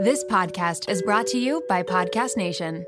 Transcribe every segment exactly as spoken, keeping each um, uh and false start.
This podcast is brought to you by Podcast Nation.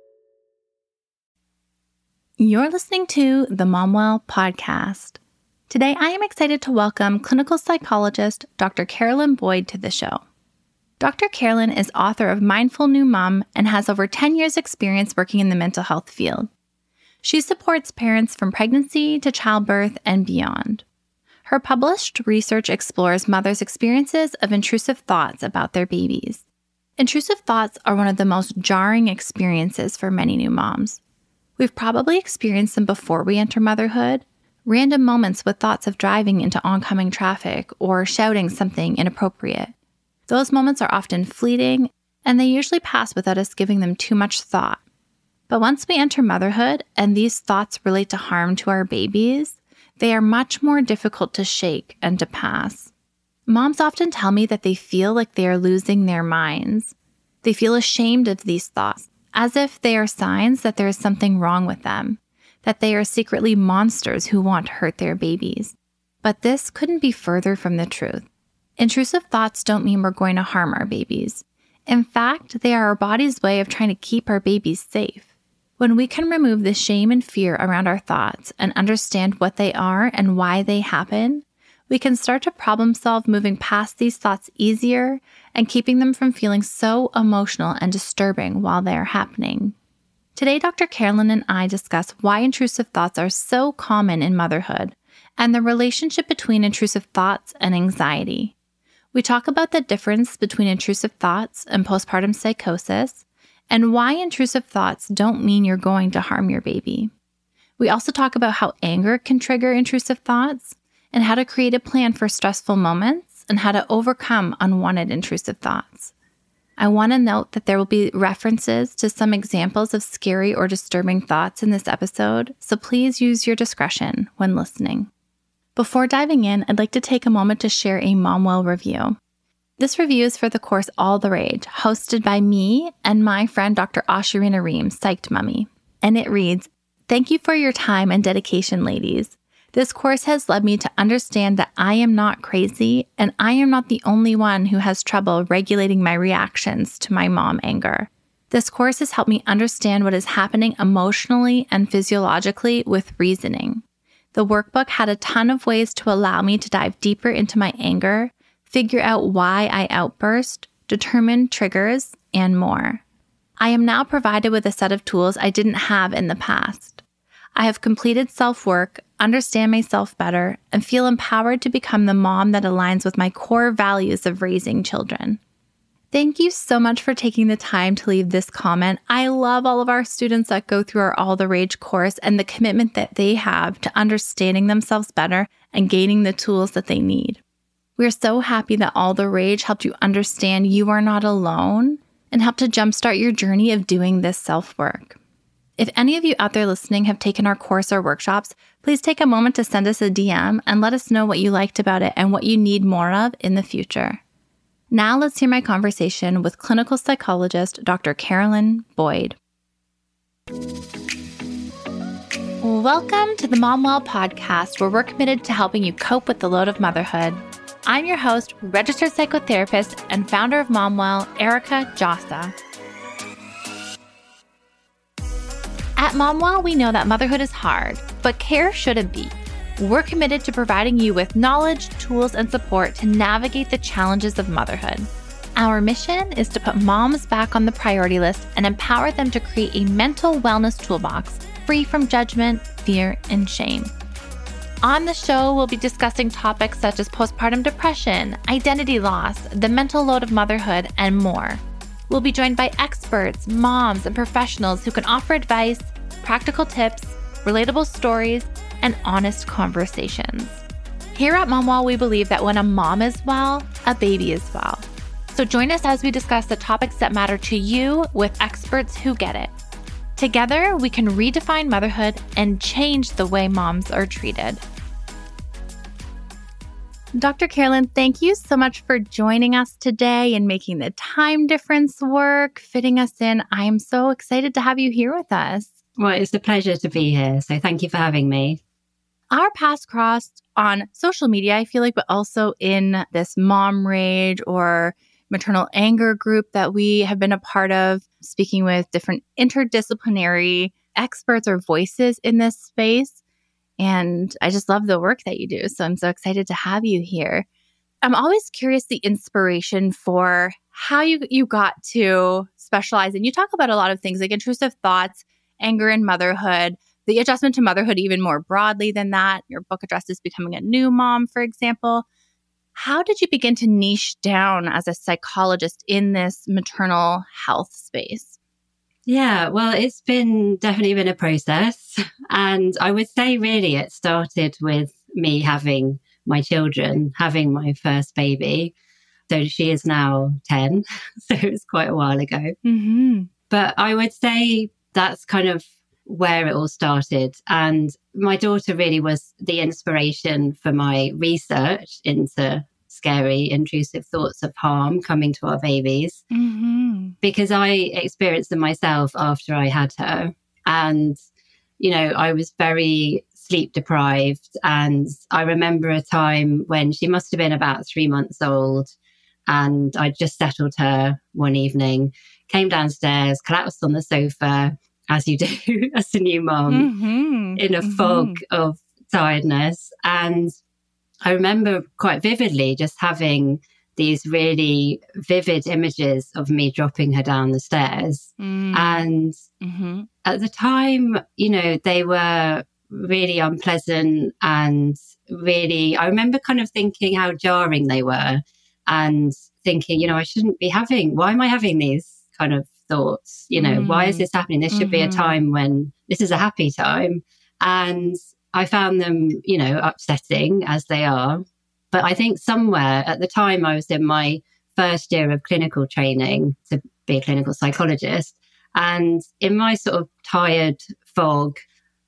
You're listening to the MomWell podcast. Today, I am excited to welcome clinical psychologist Doctor Carolyn Boyd to the show. Doctor Carolyn is author of Mindful New Mom and has over ten years experience working in the mental health field. She supports parents from pregnancy to childbirth and beyond. Her published research explores mothers' experiences of intrusive thoughts about their babies. Intrusive thoughts are one of the most jarring experiences for many new moms. We've probably experienced them before we enter motherhood, random moments with thoughts of driving into oncoming traffic or shouting something inappropriate. Those moments are often fleeting, and they usually pass without us giving them too much thought. But once we enter motherhood and these thoughts relate to harm to our babies, they are much more difficult to shake and to pass. Moms often tell me that they feel like they are losing their minds. They feel ashamed of these thoughts, as if they are signs that there is something wrong with them, that they are secretly monsters who want to hurt their babies. But this couldn't be further from the truth. Intrusive thoughts don't mean we're going to harm our babies. In fact, they are our body's way of trying to keep our babies safe. When we can remove the shame and fear around our thoughts and understand what they are and why they happen, we can start to problem solve moving past these thoughts easier and keeping them from feeling so emotional and disturbing while they are happening. Today, Doctor Carolyn and I discuss why intrusive thoughts are so common in motherhood and the relationship between intrusive thoughts and anxiety. We talk about the difference between intrusive thoughts and postpartum psychosis and why intrusive thoughts don't mean you're going to harm your baby. We also talk about how anger can trigger intrusive thoughts and how to create a plan for stressful moments and how to overcome unwanted intrusive thoughts. I want to note that there will be references to some examples of scary or disturbing thoughts in this episode, so please use your discretion when listening. Before diving in, I'd like to take a moment to share a MomWell review. This review is for the course All the Rage, hosted by me and my friend Doctor Ashurina Ream, Psyched Mummy. And it reads, "Thank you for your time and dedication, ladies. This course has led me to understand that I am not crazy and I am not the only one who has trouble regulating my reactions to my mom anger. This course has helped me understand what is happening emotionally and physiologically with reasoning. The workbook had a ton of ways to allow me to dive deeper into my anger, figure out why I outburst, determine triggers, and more. I am now provided with a set of tools I didn't have in the past. I have completed self-work, understand myself better, and feel empowered to become the mom that aligns with my core values of raising children." Thank you so much for taking the time to leave this comment. I love all of our students that go through our All the Rage course and the commitment that they have to understanding themselves better and gaining the tools that they need. We're so happy that All the Rage helped you understand you are not alone and helped to jumpstart your journey of doing this self-work. If any of you out there listening have taken our course or workshops, please take a moment to send us a D M and let us know what you liked about it and what you need more of in the future. Now let's hear my conversation with clinical psychologist Doctor Carolyn Boyd. Welcome to the MomWell podcast, where we're committed to helping you cope with the load of motherhood. I'm your host, registered psychotherapist and founder of MomWell, Erica Jossa. At MomWell, we know that motherhood is hard, but care shouldn't be. We're committed to providing you with knowledge, tools, and support to navigate the challenges of motherhood. Our mission is to put moms back on the priority list and empower them to create a mental wellness toolbox free from judgment, fear, and shame. On the show, we'll be discussing topics such as postpartum depression, identity loss, the mental load of motherhood, and more. We'll be joined by experts, moms, and professionals who can offer advice, practical tips, relatable stories, and honest conversations. Here at MomWell, we believe that when a mom is well, a baby is well. So join us as we discuss the topics that matter to you with experts who get it. Together, we can redefine motherhood and change the way moms are treated. Doctor Carolyn, thank you so much for joining us today and making the time difference work, fitting us in. I am so excited to have you here with us. Well, it's a pleasure to be here. So thank you for having me. Our paths crossed on social media, I feel like, but also in this mom rage or maternal anger group that we have been a part of, speaking with different interdisciplinary experts or voices in this space. And I just love the work that you do. So I'm so excited to have you here. I'm always curious the inspiration for how you, you got to specialize. And you talk about a lot of things like intrusive thoughts, anger and motherhood, the adjustment to motherhood even more broadly than that. Your book addresses becoming a new mom, for example. How did you begin to niche down as a psychologist in this maternal health space? Yeah, well, it's been definitely been a process. And I would say really it started with me having my children, having my first baby. So she is now ten. So it was quite a while ago. Mm-hmm. But I would say that's kind of where it all started. And my daughter really was the inspiration for my research into scary, intrusive thoughts of harm coming to our babies, mm-hmm. because I experienced them myself after I had her. And, you know, I was very sleep deprived. And I remember a time when she must have been about three months old. And I just settled her one evening, came downstairs, collapsed on the sofa, as you do as a new mom, mm-hmm. in a mm-hmm. fog of tiredness. And I remember quite vividly just having these really vivid images of me dropping her down the stairs. Mm. And mm-hmm. at the time, you know, they were really unpleasant and really, I remember kind of thinking how jarring they were and thinking, you know, I shouldn't be having, why am I having these kind of thoughts? You know, mm. why is this happening? This should mm-hmm. be a time when this is a happy time. And I found them, you know, upsetting as they are. But I think somewhere at the time I was in my first year of clinical training to be a clinical psychologist. And in my sort of tired fog,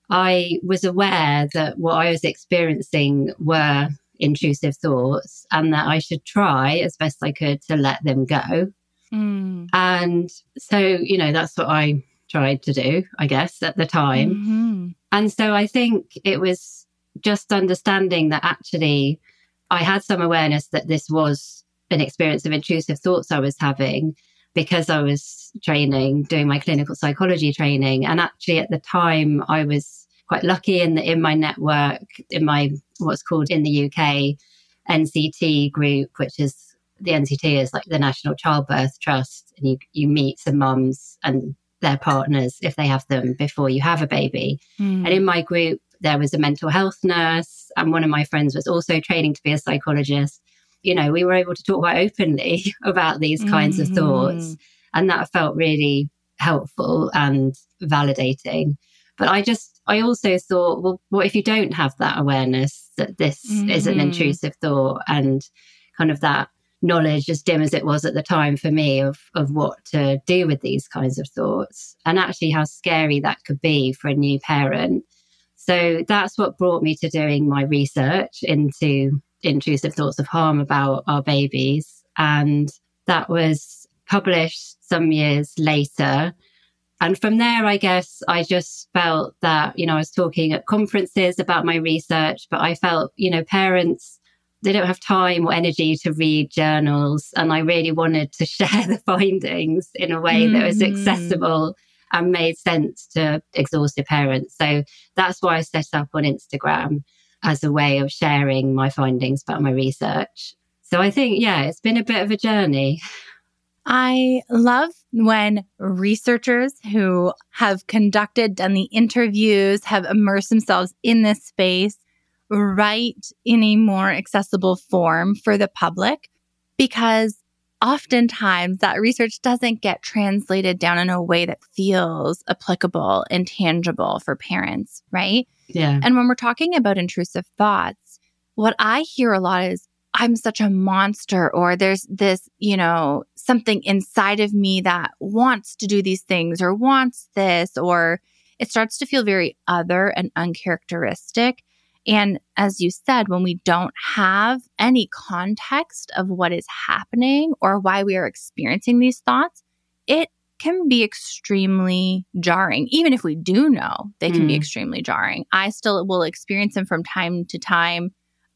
I was aware that what I was experiencing were intrusive thoughts and that I should try as best I could to let them go. Mm. And so, you know, that's what I tried to do, I guess, at the time. Mm-hmm. And so I think it was just understanding that actually I had some awareness that this was an experience of intrusive thoughts I was having because I was training, doing my clinical psychology training. And actually at the time I was quite lucky in the, in my network, in my what's called in the U K N C T group, which is the N C T is like the National Childbirth Trust. And you, you meet some mums and their partners if they have them before you have a baby. Mm. And in my group, there was a mental health nurse and one of my friends was also training to be a psychologist. You know, we were able to talk quite openly about these kinds mm-hmm. of thoughts. And that felt really helpful and validating. But I just, I also thought, well, what if you don't have that awareness that this mm-hmm. is an intrusive thought and kind of that knowledge, as dim as it was at the time for me, of of what to do with these kinds of thoughts and actually how scary that could be for a new parent. So that's what brought me to doing my research into intrusive thoughts of harm about our babies. And that was published some years later. And from there, I guess I just felt that, you know, I was talking at conferences about my research, but I felt, you know, parents, they don't have time or energy to read journals. And I really wanted to share the findings in a way mm-hmm. that was accessible and made sense to exhausted parents. So that's why I set up on Instagram as a way of sharing my findings about my research. So I think, yeah, it's been a bit of a journey. I love when researchers who have conducted, done the interviews, have immersed themselves in this space, write in a more accessible form for the public, because oftentimes that research doesn't get translated down in a way that feels applicable and tangible for parents, right? Yeah. And when we're talking about intrusive thoughts, what I hear a lot is, I'm such a monster, or there's this, you know, something inside of me that wants to do these things or wants this, or it starts to feel very other and uncharacteristic. And as you said, when we don't have any context of what is happening or why we are experiencing these thoughts, it can be extremely jarring. Even if we do know, they can mm. be extremely jarring. I still will experience them from time to time.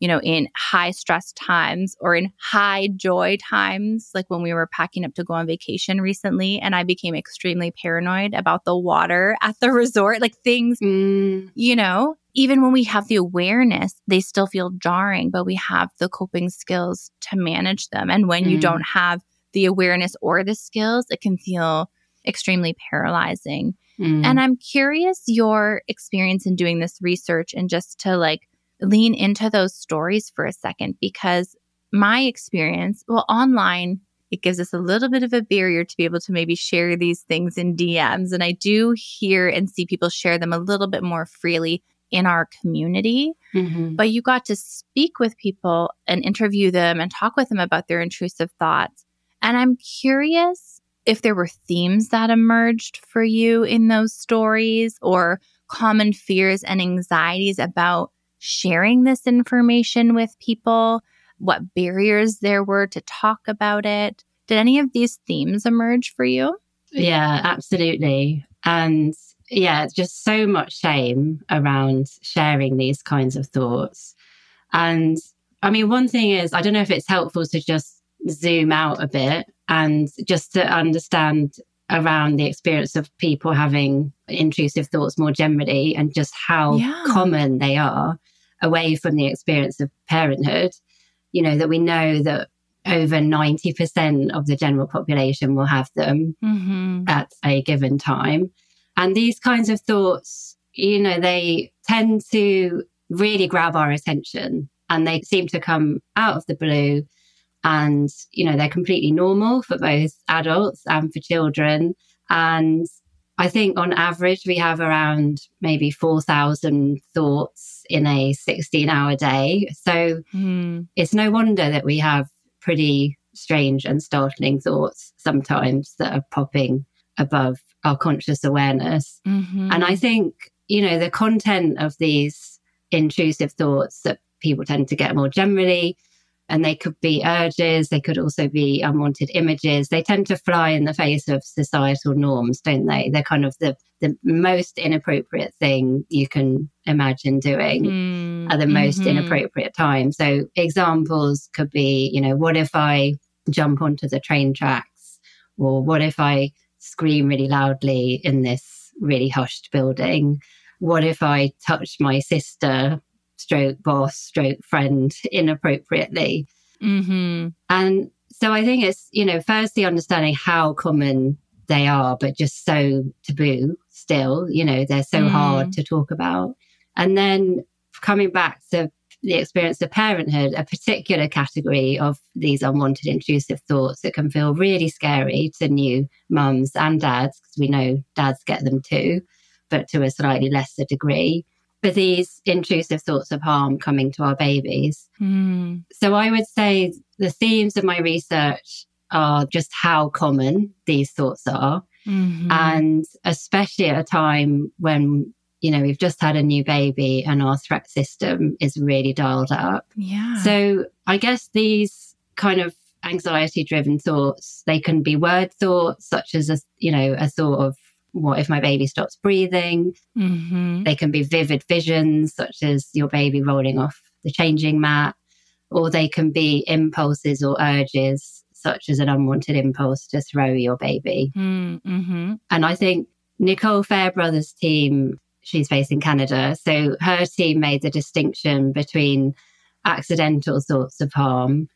you know, in high stress times or in high joy times, like when we were packing up to go on vacation recently, and I became extremely paranoid about the water at the resort, like things, mm. you know, even when we have the awareness, they still feel jarring, but we have the coping skills to manage them. And when mm. you don't have the awareness or the skills, it can feel extremely paralyzing. Mm. And I'm curious your experience in doing this research and just to like lean into those stories for a second, because my experience, well, online, it gives us a little bit of a barrier to be able to maybe share these things in D Ms. And I do hear and see people share them a little bit more freely in our community. Mm-hmm. But you got to speak with people and interview them and talk with them about their intrusive thoughts. And I'm curious if there were themes that emerged for you in those stories or common fears and anxieties about sharing this information with people, what barriers there were to talk about it. Did any of these themes emerge for you? Yeah, absolutely. And yeah, just so much shame around sharing these kinds of thoughts. And I mean, one thing is, I don't know if it's helpful to just zoom out a bit and just to understand around the experience of people having intrusive thoughts more generally and just how yeah. common they are away from the experience of parenthood. You know, that we know that over ninety percent of the general population will have them mm-hmm. at a given time. And these kinds of thoughts, you know, they tend to really grab our attention and they seem to come out of the blue. And, you know, they're completely normal for both adults and for children. And I think on average, we have around maybe four thousand thoughts in a sixteen hour day. So mm. it's no wonder that we have pretty strange and startling thoughts sometimes that are popping above our conscious awareness. Mm-hmm. And I think, you know, the content of these intrusive thoughts that people tend to get more generally, and they could be urges, they could also be unwanted images. They tend to fly in the face of societal norms, don't they? They're kind of the, the most inappropriate thing you can imagine doing mm. at the most mm-hmm. inappropriate time. So examples could be, you know, what if I jump onto the train tracks? Or what if I scream really loudly in this really hushed building? What if I touch my sister, stroke boss, stroke friend inappropriately? Mm-hmm. And so I think it's, you know, firstly understanding how common they are, but just so taboo still, you know, they're so mm. hard to talk about. And then coming back to the experience of parenthood, a particular category of these unwanted intrusive thoughts that can feel really scary to new mums and dads, because we know dads get them too, but to a slightly lesser degree. But these intrusive thoughts of harm coming to our babies. Mm. So I would say the themes of my research are just how common these thoughts are. Mm-hmm. And especially at a time when, you know, we've just had a new baby and our threat system is really dialed up. Yeah. So I guess these kind of anxiety-driven thoughts, they can be word thoughts, such as, a, you know, a thought of, what if my baby stops breathing? Mm-hmm. They can be vivid visions, such as your baby rolling off the changing mat, or they can be impulses or urges, such as an unwanted impulse to throw your baby. Mm-hmm. And I think Nicole Fairbrother's team, she's based in Canada, so her team made the distinction between accidental thoughts of harm.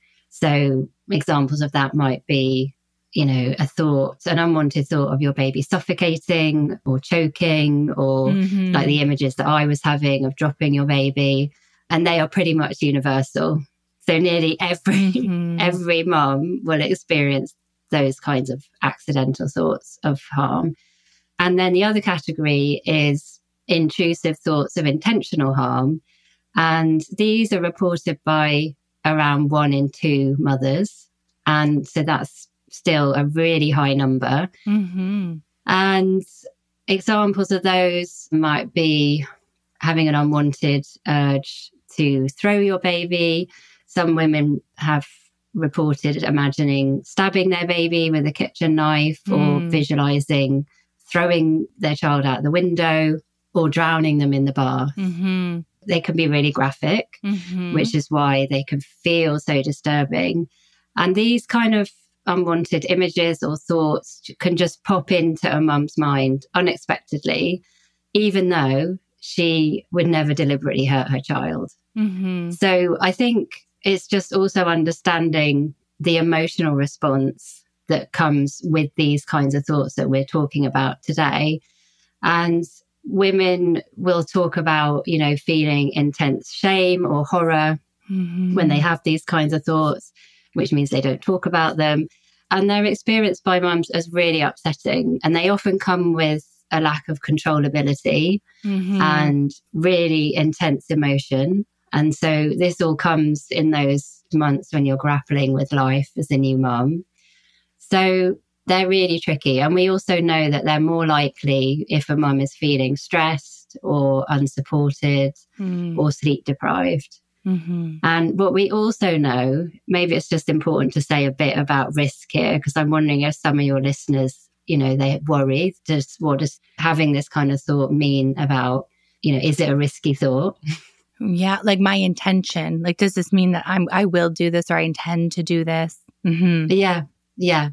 So examples of that might be, you know, a thought, an unwanted thought of your baby suffocating or choking, or mm-hmm. like the images that I was having of dropping your baby. And they are pretty much universal. So nearly every, mm-hmm. every mum will experience those kinds of accidental thoughts of harm. And then the other category is intrusive thoughts of intentional harm. And these are reported by around one in two mothers. And so that's still a really high number. Mm-hmm. And examples of those might be having an unwanted urge to throw your baby. Some women have reported imagining stabbing their baby with a kitchen knife, mm. or visualizing throwing their child out the window or drowning them in the bath. Mm-hmm. they can be really graphic, mm-hmm. which is why they can feel so disturbing. And these kind of unwanted images or thoughts can just pop into a mum's mind unexpectedly, even though she would never deliberately hurt her child. Mm-hmm. So I think it's just also understanding the emotional response that comes with these kinds of thoughts that we're talking about today. And women will talk about, you know, feeling intense shame or horror mm-hmm. when they have these kinds of thoughts, which means they don't talk about them. And they're experienced by mums as really upsetting. And they often come with a lack of controllability mm-hmm. and really intense emotion. And so this all comes in those months when you're grappling with life as a new mum. So they're really tricky. And we also know that they're more likely if a mum is feeling stressed or unsupported mm. or sleep deprived. Mm-hmm. And what we also know, maybe it's just important to say a bit about risk here, because I'm wondering if some of your listeners, you know, they're worried. Just what does having this kind of thought mean about, you know, is it a risky thought? Yeah, like my intention. Like, does this mean that I'm I will do this or I intend to do this? Mm-hmm. Yeah, yeah.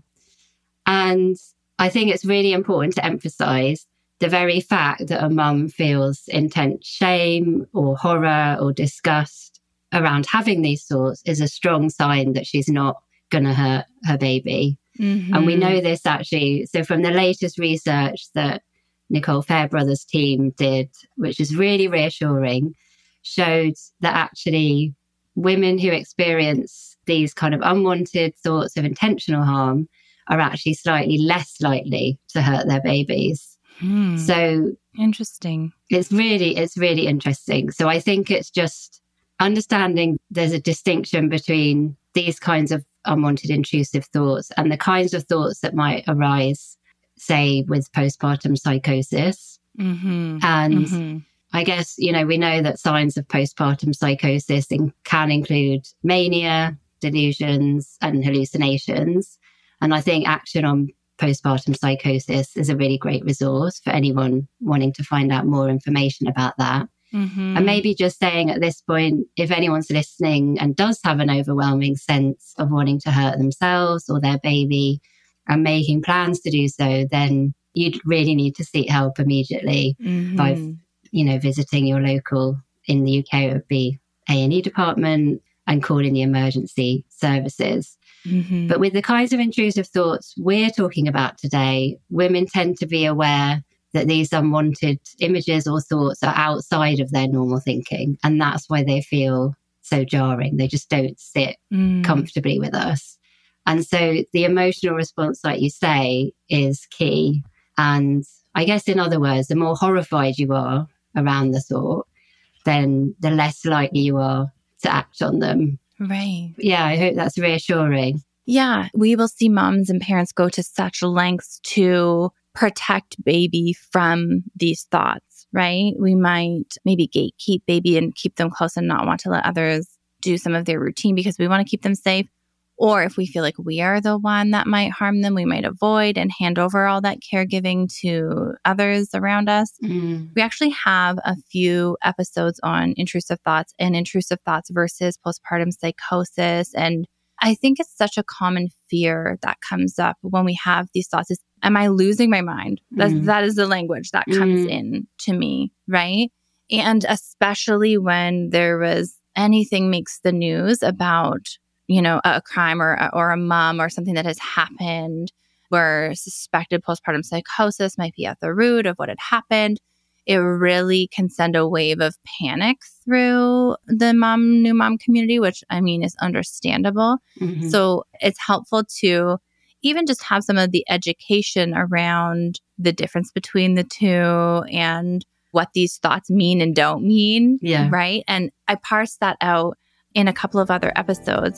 And I think it's really important to emphasize the very fact that a mum feels intense shame or horror or disgust around having these thoughts is a strong sign that she's not going to hurt her baby. Mm-hmm. And we know this actually. So from the latest research that Nicole Fairbrother's team did, which is really reassuring, showed that actually women who experience these kind of unwanted thoughts of intentional harm are actually slightly less likely to hurt their babies. Hmm. So interesting. It's really, it's really interesting. So I think it's just understanding there's a distinction between these kinds of unwanted intrusive thoughts and the kinds of thoughts that might arise, say, with postpartum psychosis. Mm-hmm. And mm-hmm. I guess, you know, we know that signs of postpartum psychosis in, can include mania, delusions, and hallucinations. And I think Action on Postpartum Psychosis is a really great resource for anyone wanting to find out more information about that. Mm-hmm. And maybe just saying at this point, if anyone's listening and does have an overwhelming sense of wanting to hurt themselves or their baby and making plans to do so, then you'd really need to seek help immediately mm-hmm. by, you know, visiting your local, in the U K, it would be A and E department, and calling the emergency services. Mm-hmm. But with the kinds of intrusive thoughts we're talking about today, women tend to be aware that these unwanted images or thoughts are outside of their normal thinking. And that's why they feel so jarring. They just don't sit mm. comfortably with us. And so the emotional response, like you say, is key. And I guess, in other words, the more horrified you are around the thought, then the less likely you are to act on them. Right. Yeah, I hope that's reassuring. Yeah, we will see moms and parents go to such lengths to protect baby from these thoughts, right? We might maybe gatekeep baby and keep them close and not want to let others do some of their routine because we want to keep them safe. Or if we feel like we are the one that might harm them, we might avoid and hand over all that caregiving to others around us. Mm. We actually have a few episodes on intrusive thoughts and intrusive thoughts versus postpartum psychosis. And I think it's such a common fear that comes up when we have these thoughts is, am I losing my mind? That's, mm. That is the language that comes mm. in to me, right? And especially when there was anything makes the news about, you know, a crime or, or a mom or something that has happened where suspected postpartum psychosis might be at the root of what had happened, it really can send a wave of panic through the mom, new mom community, which I mean is understandable. Mm-hmm. So it's helpful to even just have some of the education around the difference between the two and what these thoughts mean and don't mean. Yeah. Right. And I parsed that out in a couple of other episodes.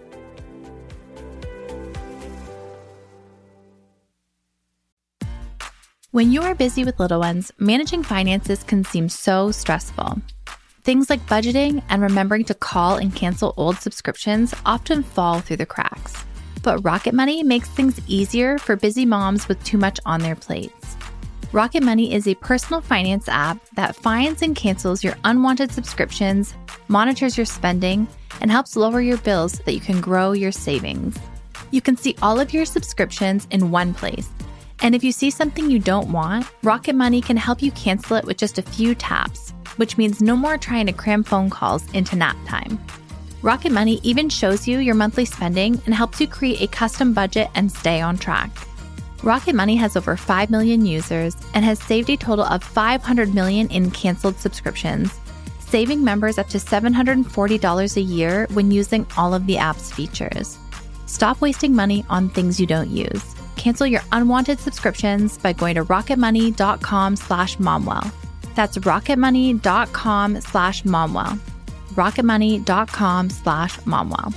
When you are busy with little ones, managing finances can seem so stressful. Things like budgeting and remembering to call and cancel old subscriptions often fall through the cracks. But Rocket Money makes things easier for busy moms with too much on their plates. Rocket Money is a personal finance app that finds and cancels your unwanted subscriptions, monitors your spending, and helps lower your bills so that you can grow your savings. You can see all of your subscriptions in one place. And if you see something you don't want, Rocket Money can help you cancel it with just a few taps, which means no more trying to cram phone calls into nap time. Rocket Money even shows you your monthly spending and helps you create a custom budget and stay on track. Rocket Money has over five million users and has saved a total of five hundred million dollars in canceled subscriptions, saving members up to seven hundred forty dollars a year when using all of the app's features. Stop wasting money on things you don't use. Cancel your unwanted subscriptions by going to rocketmoney.com slash momwell. That's rocketmoney.com slash momwell. rocketmoney.com slash momwell.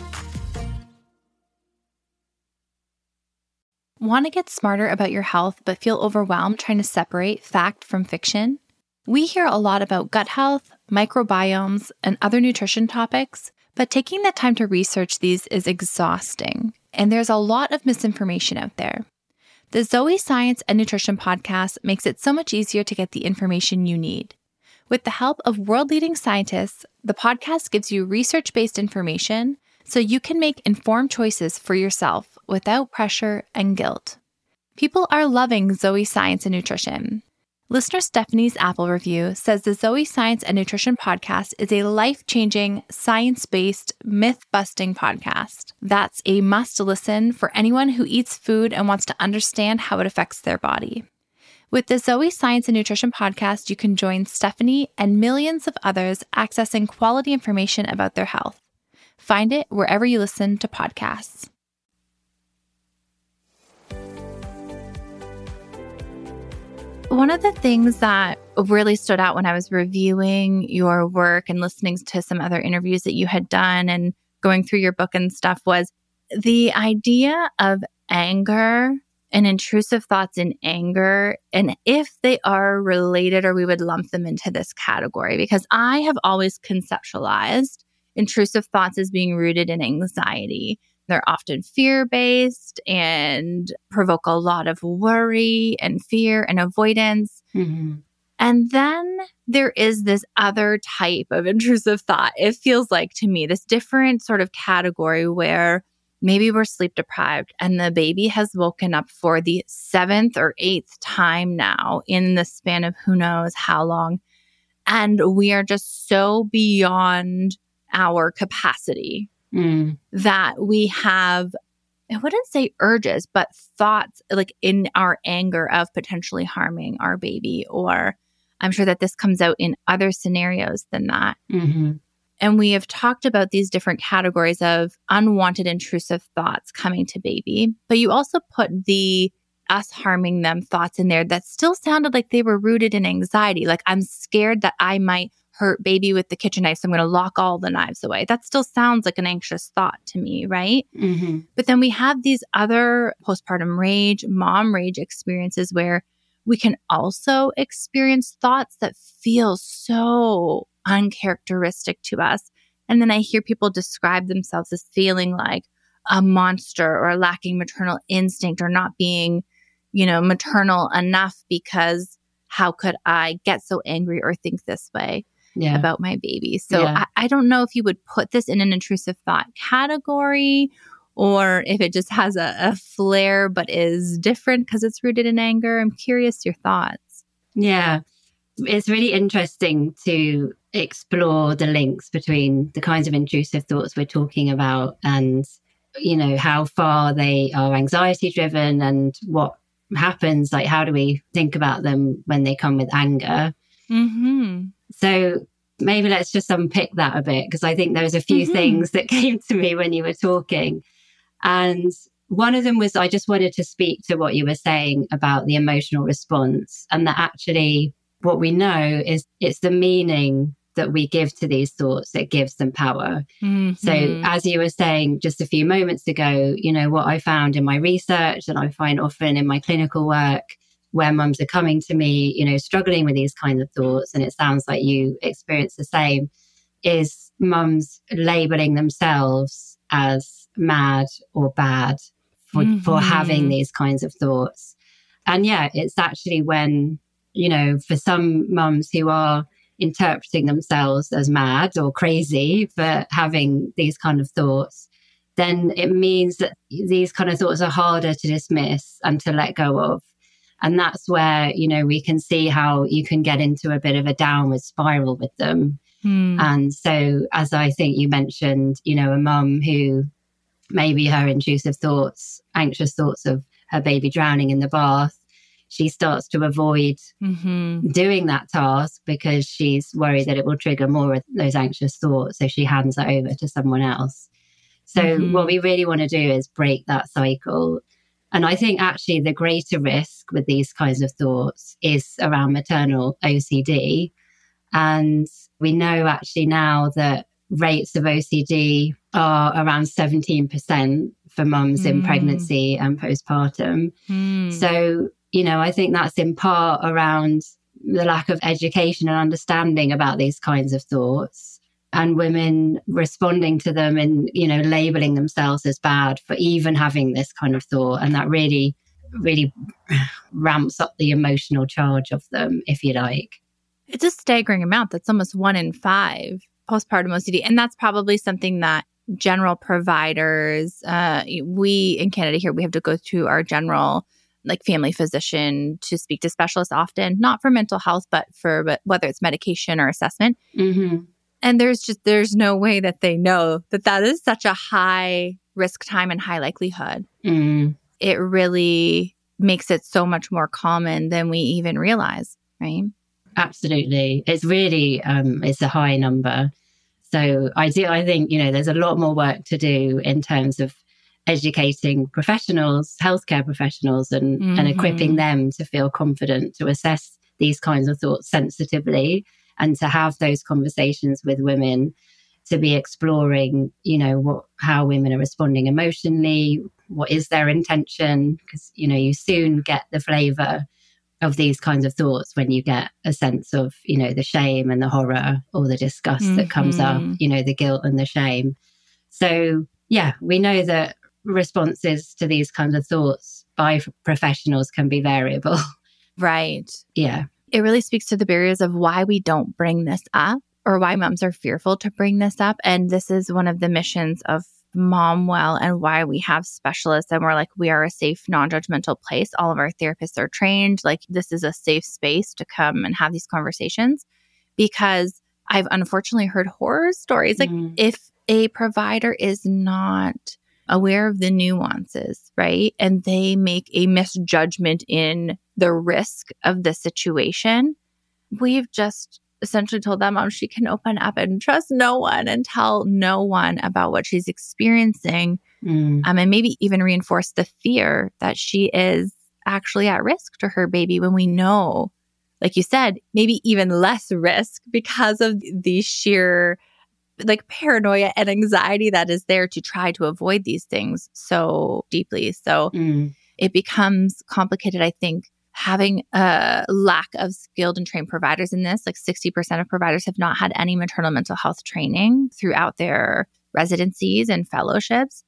Want to get smarter about your health but feel overwhelmed trying to separate fact from fiction? We hear a lot about gut health, microbiomes, and other nutrition topics, but taking the time to research these is exhausting, and there's a lot of misinformation out there. The Zoe Science and Nutrition podcast makes it so much easier to get the information you need. With the help of world-leading scientists, the podcast gives you research-based information so you can make informed choices for yourself without pressure and guilt. People are loving Zoe Science and Nutrition. Listener Stephanie's Apple review says the Zoe Science and Nutrition podcast is a life-changing, science-based, myth-busting podcast. That's a must-listen for anyone who eats food and wants to understand how it affects their body. With the Zoe Science and Nutrition podcast, you can join Stephanie and millions of others accessing quality information about their health. Find it wherever you listen to podcasts. One of the things that really stood out when I was reviewing your work and listening to some other interviews that you had done and going through your book and stuff was the idea of anger and intrusive thoughts in anger, and if they are related or we would lump them into this category, because I have always conceptualized intrusive thoughts as being rooted in anxiety. They're often fear-based and provoke a lot of worry and fear and avoidance. Mm-hmm. And then there is this other type of intrusive thought. It feels like to me, this different sort of category where maybe we're sleep deprived and the baby has woken up for the seventh or eighth time now in the span of who knows how long. And we are just so beyond our capacity mm. that we have, I wouldn't say urges, but thoughts like in our anger of potentially harming our baby. Or I'm sure that this comes out in other scenarios than that. Mm-hmm. And we have talked about these different categories of unwanted intrusive thoughts coming to baby, but you also put the us harming them thoughts in there that still sounded like they were rooted in anxiety. Like, I'm scared that I might hurt baby with the kitchen knife, so I'm going to lock all the knives away. That still sounds like an anxious thought to me, right? Mm-hmm. But then we have these other postpartum rage, mom rage experiences where we can also experience thoughts that feel so uncharacteristic to us. And then I hear people describe themselves as feeling like a monster or lacking maternal instinct or not being, you know, maternal enough because how could I get so angry or think this way yeah. about my baby? So yeah. I, I don't know if you would put this in an intrusive thought category or if it just has a, a flair but is different because it's rooted in anger. I'm curious your thoughts. Yeah. It's really interesting to explore the links between the kinds of intrusive thoughts we're talking about and, you know, how far they are anxiety driven and what happens, like how do we think about them when they come with anger. Mm-hmm. So maybe let's just unpick that a bit, because I think there was a few mm-hmm. things that came to me when you were talking. And one of them was I just wanted to speak to what you were saying about the emotional response, and that actually what we know is it's the meaning that we give to these thoughts that gives them power. Mm-hmm. So as you were saying just a few moments ago, you know, what I found in my research and I find often in my clinical work where mums are coming to me, you know, struggling with these kinds of thoughts, and it sounds like you experience the same, is mums labeling themselves as mad or bad for, mm-hmm. for having these kinds of thoughts. And yeah, it's actually when you know, for some mums who are interpreting themselves as mad or crazy for having these kind of thoughts, then it means that these kind of thoughts are harder to dismiss and to let go of. And that's where, you know, we can see how you can get into a bit of a downward spiral with them. Mm. And so, as I think you mentioned, you know, a mum who maybe her intrusive thoughts, anxious thoughts of her baby drowning in the bath, she starts to avoid mm-hmm. doing that task because she's worried that it will trigger more of those anxious thoughts. So she hands it over to someone else. So mm-hmm. what we really want to do is break that cycle. And I think actually the greater risk with these kinds of thoughts is around maternal O C D. And we know actually now that rates of O C D are around seventeen percent for mums mm. in pregnancy and postpartum. Mm. So, you know, I think that's in part around the lack of education and understanding about these kinds of thoughts, and women responding to them and, you know, labeling themselves as bad for even having this kind of thought. And that really, really ramps up the emotional charge of them, if you like. It's a staggering amount. That's almost one in five postpartum O C D. And that's probably something that general providers, uh, we in Canada here, we have to go to our general like family physician to speak to specialists often, not for mental health, but for but whether it's medication or assessment. Mm-hmm. And there's just, there's no way that they know that that is such a high risk time and high likelihood. Mm. It really makes it so much more common than we even realize, right? Absolutely. It's really, um, it's a high number. So I do, I think, you know, there's a lot more work to do in terms of educating professionals, healthcare professionals, and, mm-hmm. and equipping them to feel confident to assess these kinds of thoughts sensitively and to have those conversations with women, to be exploring, you know, what, how women are responding emotionally, what is their intention, because, you know, you soon get the flavor of these kinds of thoughts when you get a sense of, you know, the shame and the horror or the disgust mm-hmm. that comes up, you know, the guilt and the shame. So, yeah, we know that responses to these kinds of thoughts by professionals can be variable. Right. Yeah. It really speaks to the barriers of why we don't bring this up or why moms are fearful to bring this up. And this is one of the missions of MomWell and why we have specialists and we're like, we are a safe, non-judgmental place. All of our therapists are trained. Like, this is a safe space to come and have these conversations, because I've unfortunately heard horror stories. Like mm. if a provider is not aware of the nuances, right? And they make a misjudgment in the risk of the situation, we've just essentially told that mom she can open up and trust no one and tell no one about what she's experiencing. Mm. Um, and maybe even reinforce the fear that she is actually at risk to her baby when we know, like you said, maybe even less risk because of the sheer like paranoia and anxiety that is there to try to avoid these things so deeply. So mm. it becomes complicated, I think, having a lack of skilled and trained providers in this. Like sixty percent of providers have not had any maternal mental health training throughout their residencies and fellowships.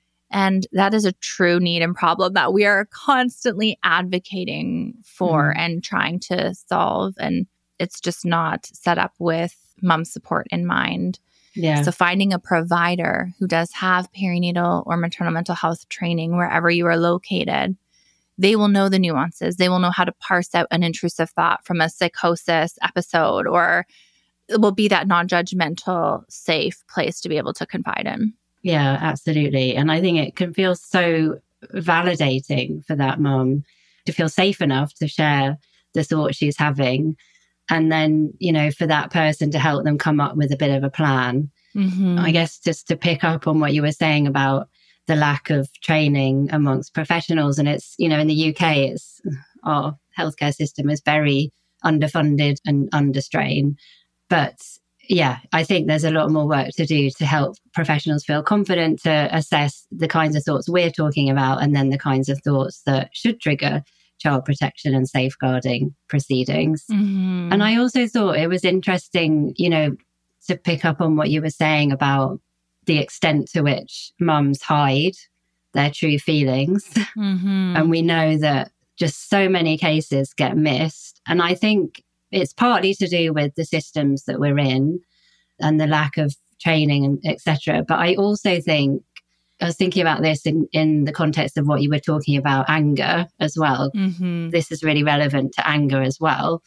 And that is a true need and problem that we are constantly advocating for mm. and trying to solve. And it's just not set up with mom support in mind. Yeah. So finding a provider who does have perinatal or maternal mental health training wherever you are located, they will know the nuances. They will know how to parse out an intrusive thought from a psychosis episode, or it will be that non-judgmental, safe place to be able to confide in. Yeah, absolutely. And I think it can feel so validating for that mom to feel safe enough to share the thoughts she's having. And then, you know, for that person to help them come up with a bit of a plan. Mm-hmm. I guess just to pick up on what you were saying about the lack of training amongst professionals. And it's, you know, in the U K, it's our healthcare system is very underfunded and under strain. But yeah, I think there's a lot more work to do to help professionals feel confident to assess the kinds of thoughts we're talking about, and then the kinds of thoughts that should trigger child protection and safeguarding proceedings. Mm-hmm. And I also thought it was interesting, you know, to pick up on what you were saying about the extent to which mums hide their true feelings. Mm-hmm. And we know that just so many cases get missed. And I think it's partly to do with the systems that we're in and the lack of training and et cetera. But I also think, I was thinking about this in, in the context of what you were talking about, anger as well. Mm-hmm. This is really relevant to anger as well.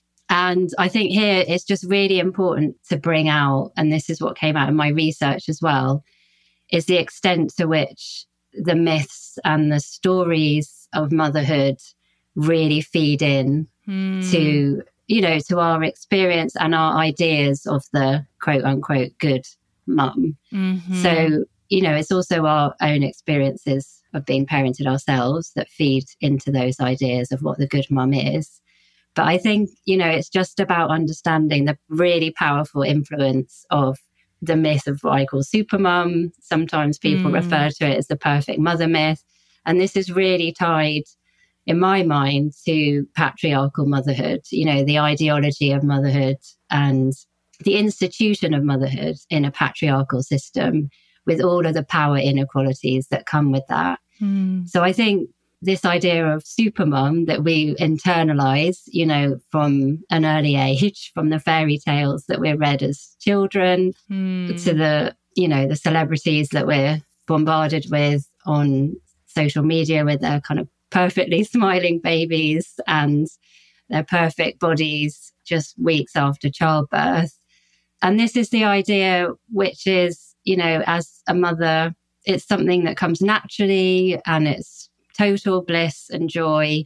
And I think here it's just really important to bring out, and this is what came out in my research as well, is the extent to which the myths and the stories of motherhood really feed in mm. to, you know, to our experience and our ideas of the quote unquote good mum. Mm-hmm. So, you know, it's also our own experiences of being parented ourselves that feed into those ideas of what the good mum is. But I think, you know, it's just about understanding the really powerful influence of the myth of what I call supermum. Sometimes people mm. refer to it as the perfect mother myth. And this is really tied, in my mind, to patriarchal motherhood, you know, the ideology of motherhood and the institution of motherhood in a patriarchal system with all of the power inequalities that come with that. Mm. So I think this idea of supermum that we internalize, you know, from an early age, from the fairy tales that we're read as children mm. to the, you know, the celebrities that we're bombarded with on social media with their kind of perfectly smiling babies and their perfect bodies just weeks after childbirth. And this is the idea, which is, you know, as a mother, it's something that comes naturally and it's total bliss and joy,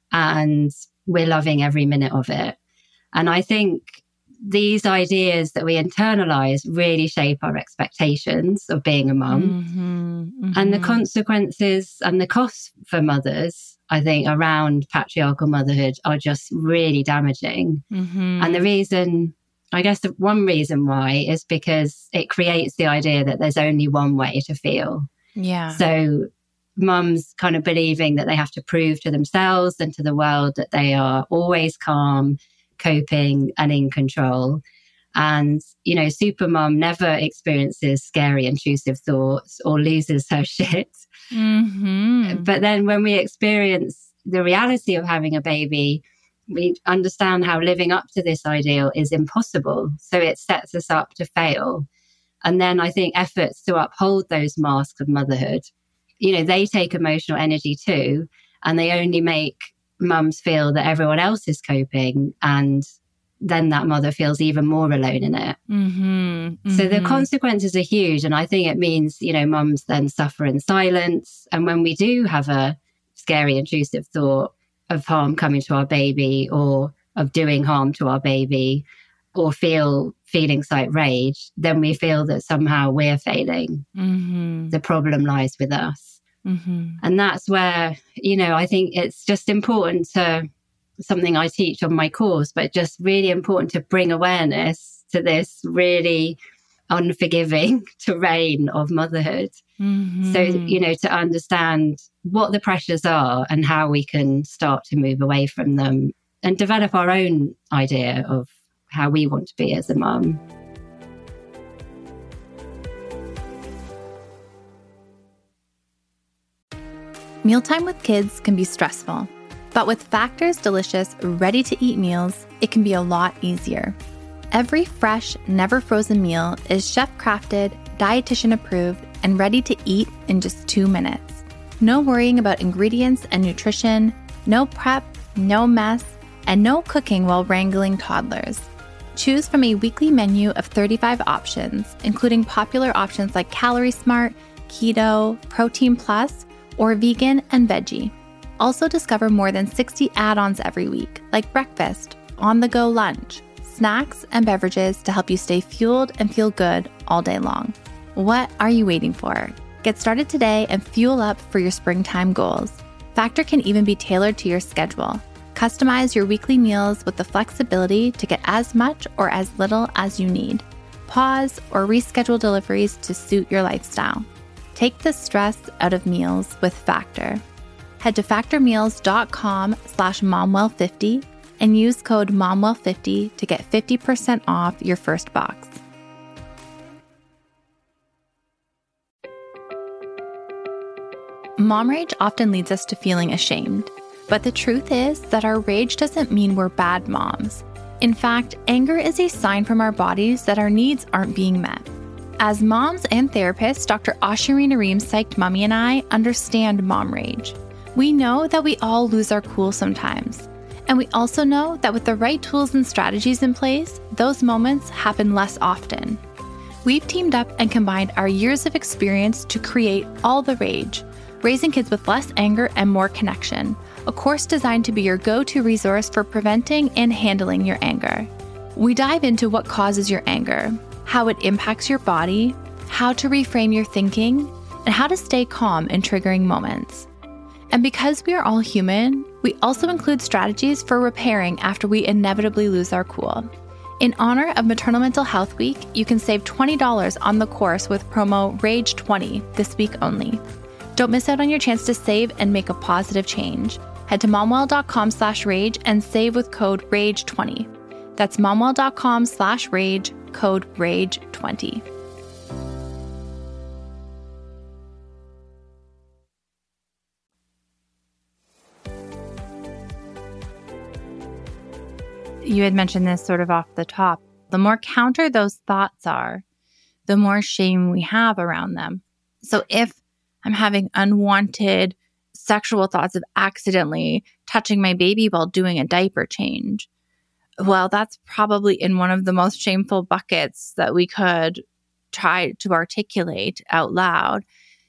and we're loving every minute of it. And I think these ideas that we internalize really shape our expectations of being a mum. Mm-hmm, mm-hmm. And the consequences and the costs for mothers, I think, around patriarchal motherhood are just really damaging. Mm-hmm. And the reason, I guess the one reason why is because it creates the idea that there's only one way to feel. Yeah. So mums kind of believing that they have to prove to themselves and to the world that they are always calm, coping and in control. And, you know, supermum never experiences scary, intrusive thoughts or loses her shit. Mm-hmm. But then when we experience the reality of having a baby, we understand how living up to this ideal is impossible. So it sets us up to fail. And then I think efforts to uphold those masks of motherhood, you know, they take emotional energy too, and they only make mums feel that everyone else is coping, and then that mother feels even more alone in it. Mm-hmm, mm-hmm. So the consequences are huge. And I think it means, you know, mums then suffer in silence. And when we do have a scary, intrusive thought of harm coming to our baby or of doing harm to our baby or feel feelings like rage, then we feel that somehow we're failing. Mm-hmm. The problem lies with us. Mm-hmm. And that's where, you know, I think it's just important to, something I teach on my course, but just really important to bring awareness to this really unforgiving terrain of motherhood. Mm-hmm. So, you know, to understand what the pressures are and how we can start to move away from them and develop our own idea of how we want to be as a mum. Mealtime with kids can be stressful, but with Factor's delicious, ready-to-eat meals, it can be a lot easier. Every fresh, never frozen meal is chef-crafted, dietitian approved, and ready to eat in just two minutes. No worrying about ingredients and nutrition, no prep, no mess, and no cooking while wrangling toddlers. Choose from a weekly menu of thirty-five options, including popular options like Calorie Smart, Keto, Protein Plus, or vegan and veggie. Also discover more than sixty add-ons every week, like breakfast, on-the-go lunch, snacks, and beverages to help you stay fueled and feel good all day long. What are you waiting for? Get started today and fuel up for your springtime goals. Factor can even be tailored to your schedule. Customize your weekly meals with the flexibility to get as much or as little as you need. Pause or reschedule deliveries to suit your lifestyle. Take the stress out of meals with Factor. Head to factormeals.com slash momwell50 and use code momwell fifty to get fifty percent off your first box. Mom rage often leads us to feeling ashamed, But the truth is that our rage doesn't mean we're bad moms. In fact, anger is a sign from our bodies that our needs aren't being met. As moms and therapists, Doctor Ashurina Ream, Psyched Mommy, and I understand mom rage. We know that we all lose our cool sometimes. And we also know that with the right tools and strategies in place, those moments happen less often. We've teamed up and combined our years of experience to create All the Rage, Raising Kids with Less Anger and More Connection, a course designed to be your go-to resource for preventing and handling your anger. We dive into what causes your anger, how it impacts your body, how to reframe your thinking, and how to stay calm in triggering moments. And because we are all human, we also include strategies for repairing after we inevitably lose our cool. In honor of Maternal Mental Health Week, you can save twenty dollars on the course with promo rage twenty this week only. Don't miss out on your chance to save and make a positive change. Head to momwell.com slash rage and save with code rage twenty. That's momwell.com slash rage, code rage twenty. You had mentioned this sort of off the top. The more counter those thoughts are, the more shame we have around them. So if I'm having unwanted sexual thoughts of accidentally touching my baby while doing a diaper change, well, that's probably in one of the most shameful buckets that we could try to articulate out loud.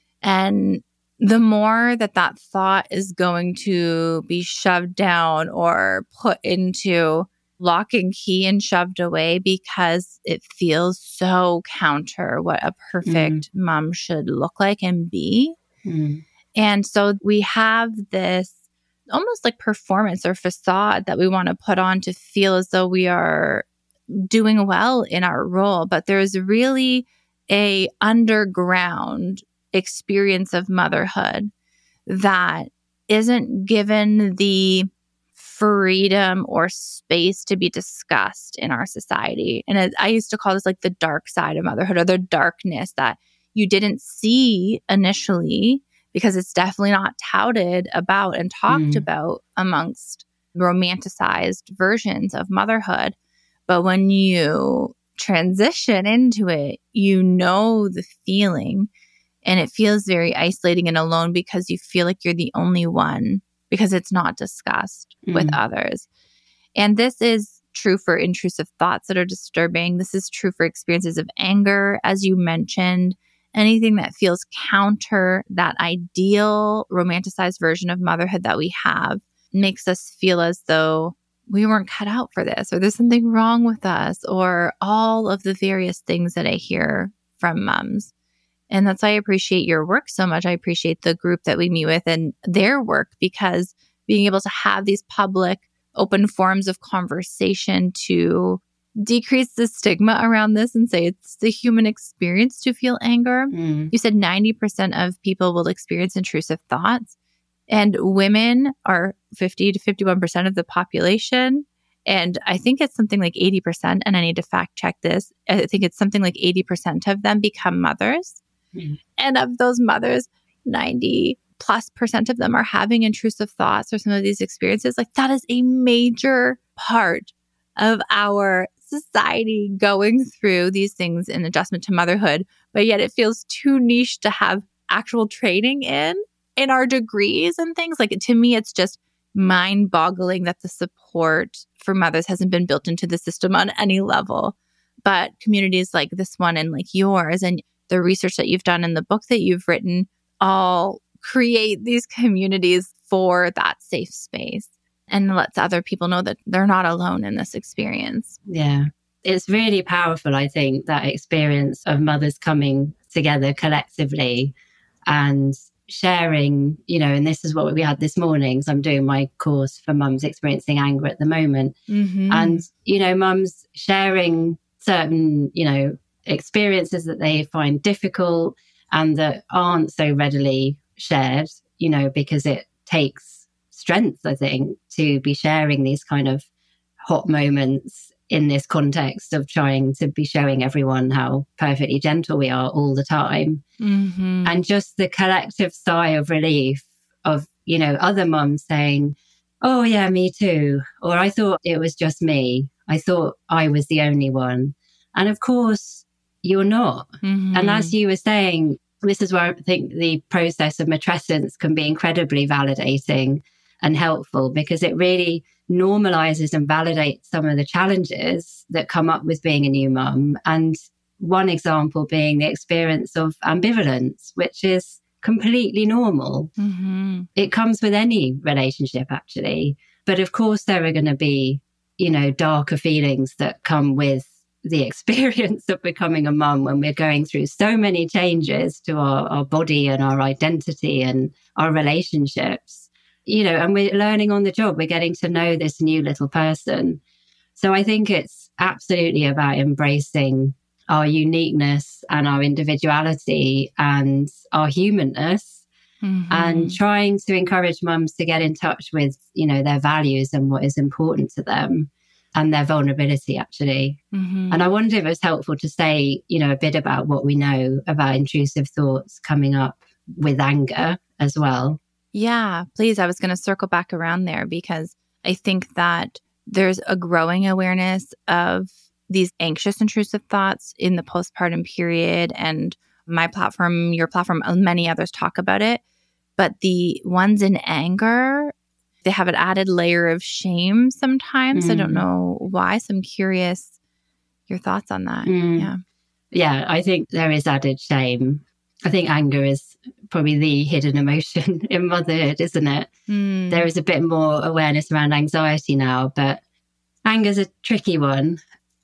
And the more that that thought is going to be shoved down or put into lock and key and shoved away because it feels so counter what a perfect mm. mom should look like and be. Mm. And so we have this almost like performance or facade that we want to put on to feel as though we are doing well in our role. But there's really a underground experience of motherhood that isn't given the freedom or space to be discussed in our society. And it, I used to call this like the dark side of motherhood, or the darkness that you didn't see initially because it's definitely not touted about and talked mm. about amongst romanticized versions of motherhood. But when you transition into it, you know the feeling, and it feels very isolating and alone because you feel like you're the only one because it's not discussed mm. with others. And this is true for intrusive thoughts that are disturbing. This is true for experiences of anger, as you mentioned. Anything that feels counter that ideal romanticized version of motherhood that we have makes us feel as though we weren't cut out for this, or there's something wrong with us, or all of the various things that I hear from moms. And that's why I appreciate your work so much. I appreciate the group that we meet with and their work, because being able to have these public, open forums of conversation to decrease the stigma around this and say it's the human experience to feel anger. Mm. You said ninety percent of people will experience intrusive thoughts, and women are fifty to fifty-one percent of the population. And I think it's something like eighty percent, and I need to fact check this. I think it's something like eighty percent of them become mothers. Mm. And of those mothers, ninety plus percent of them are having intrusive thoughts or some of these experiences. Like, that is a major part of our society going through these things in adjustment to motherhood, but yet it feels too niche to have actual training in, in our degrees and things. Like, to me, it's just mind-boggling that the support for mothers hasn't been built into the system on any level. But communities like this one and like yours and the research that you've done and the book that you've written all create these communities for that safe space and lets other people know that they're not alone in this experience. Yeah. It's really powerful, I think, that experience of mothers coming together collectively and sharing, you know, and this is what we had this morning. So I'm doing my course for mums experiencing anger at the moment. Mm-hmm. And, you know, mums sharing certain, you know, experiences that they find difficult and that aren't so readily shared, you know, because it takes strength, I think, to be sharing these kind of hot moments in this context of trying to be showing everyone how perfectly gentle we are all the time. Mm-hmm. And just the collective sigh of relief of, you know, other mums saying, oh, yeah, me too. Or I thought it was just me. I thought I was the only one. And of course, you're not. Mm-hmm. And as you were saying, this is where I think the process of matrescence can be incredibly validating and helpful, because it really normalizes and validates some of the challenges that come up with being a new mum. And one example being the experience of ambivalence, which is completely normal. Mm-hmm. It comes with any relationship, actually. But of course, there are going to be, you know, darker feelings that come with the experience of becoming a mum when we're going through so many changes to our, our body and our identity and our relationships, you know, and we're learning on the job. We're getting to know this new little person. So I think it's absolutely about embracing our uniqueness and our individuality and our humanness, mm-hmm. and trying to encourage mums to get in touch with, you know, their values and what is important to them and their vulnerability, actually. Mm-hmm. And I wonder if it was helpful to say, you know, a bit about what we know about intrusive thoughts coming up with anger as well. Yeah, please. I was going to circle back around there, because I think that there's a growing awareness of these anxious intrusive thoughts in the postpartum period. And my platform, your platform, many others talk about it. But the ones in anger, they have an added layer of shame sometimes. Mm. I don't know why. So I'm curious your thoughts on that. Mm. Yeah. Yeah, I think there is added shame. I think anger is probably the hidden emotion in motherhood, isn't it? Mm. There is a bit more awareness around anxiety now, but anger's a tricky one.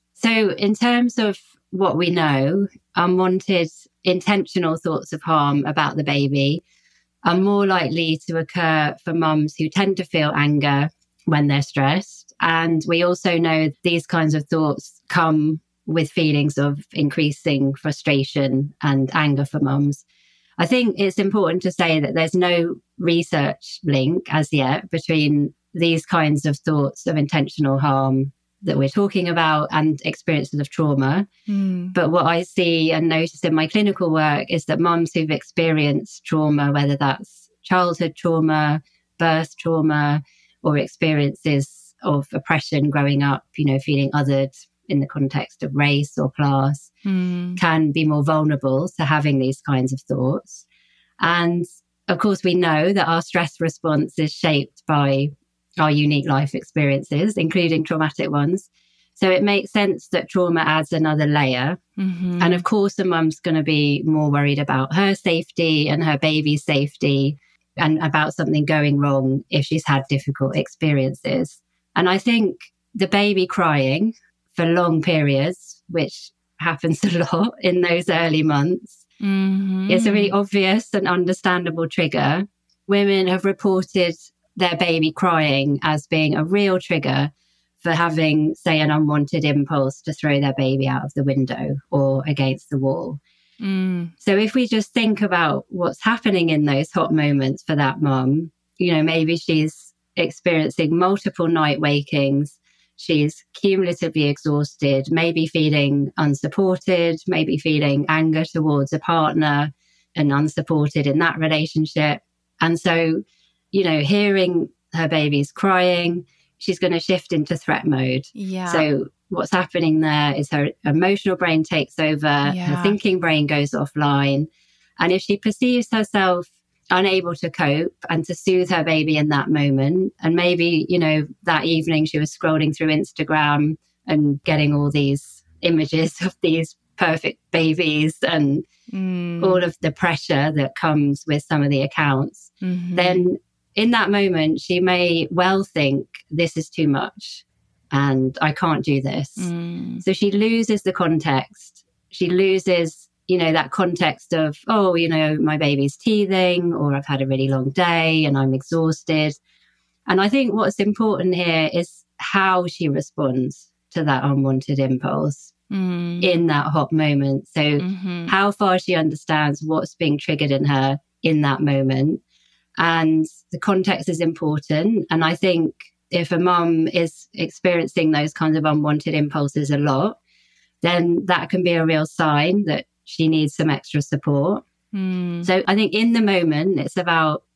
So in terms of what we know, unwanted intentional thoughts of harm about the baby are more likely to occur for mums who tend to feel anger when they're stressed. And we also know these kinds of thoughts come with feelings of increasing frustration and anger for mums. I think it's important to say that there's no research link as yet between these kinds of thoughts of intentional harm that we're talking about and experiences of trauma. Mm. But what I see and notice in my clinical work is that mums who've experienced trauma, whether that's childhood trauma, birth trauma, or experiences of oppression growing up, you know, feeling othered in the context of race or class, mm. can be more vulnerable to having these kinds of thoughts. And of course, we know that our stress response is shaped by our unique life experiences, including traumatic ones. So it makes sense that trauma adds another layer. Mm-hmm. And of course, a mum's going to be more worried about her safety and her baby's safety and about something going wrong if she's had difficult experiences. And I think the baby crying for long periods, which happens a lot in those early months, mm-hmm. is a really obvious and understandable trigger. Women have reported their baby crying as being a real trigger for having, say, an unwanted impulse to throw their baby out of the window or against the wall. Mm. So if we just think about what's happening in those hot moments for that mum, you know, maybe she's experiencing multiple night wakings, she's cumulatively exhausted, maybe feeling unsupported, maybe feeling anger towards a partner and unsupported in that relationship. And so, you know, hearing her baby's crying, she's going to shift into threat mode. Yeah. So what's happening there is her emotional brain takes over, yeah. her thinking brain goes offline. And if she perceives herself unable to cope and to soothe her baby in that moment, and maybe, you know, that evening she was scrolling through Instagram and getting all these images of these perfect babies and mm. all of the pressure that comes with some of the accounts, mm-hmm. then in that moment, she may well think, this is too much and I can't do this. Mm. So she loses the context. She loses, you know, that context of, oh, you know, my baby's teething, or I've had a really long day and I'm exhausted. And I think what's important here is how she responds to that unwanted impulse mm. in that hot moment. So mm-hmm. how far she understands what's being triggered in her in that moment. And the context is important. And I think if a mum is experiencing those kinds of unwanted impulses a lot, then that can be a real sign that she needs some extra support. Mm. So I think in the moment, it's about